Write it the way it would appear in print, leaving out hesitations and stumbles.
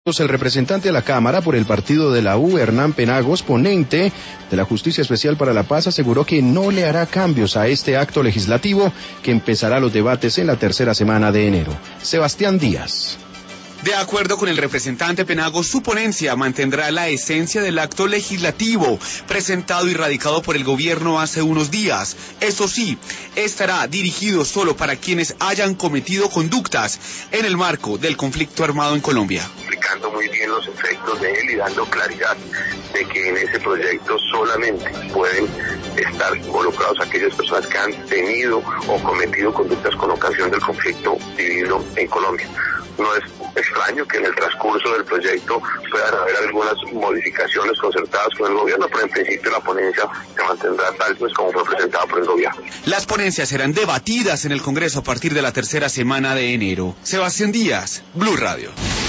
El representante a la Cámara por el partido de la U, Hernán Penagos, ponente de la Justicia Especial para la Paz, aseguró que no le hará cambios a este acto legislativo que empezará los debates en la tercera semana de enero. Sebastián Díaz. De acuerdo con el representante Penagos, su ponencia mantendrá la esencia del acto legislativo presentado y radicado por el gobierno hace unos días. Eso sí, estará dirigido solo para quienes hayan cometido conductas en el marco del conflicto armado en Colombia. Explicando muy bien los efectos de él y dando claridad de que en ese proyecto solamente pueden estar involucrados aquellas personas que han tenido o cometido conductas con ocasión del conflicto vivido en Colombia. No es extraño que en el transcurso del proyecto puedan haber algunas modificaciones concertadas con el gobierno, pero en principio la ponencia se mantendrá tal como fue presentada por el gobierno. Las ponencias serán debatidas en el Congreso a partir de la tercera semana de enero. Sebastián Díaz, Blue Radio.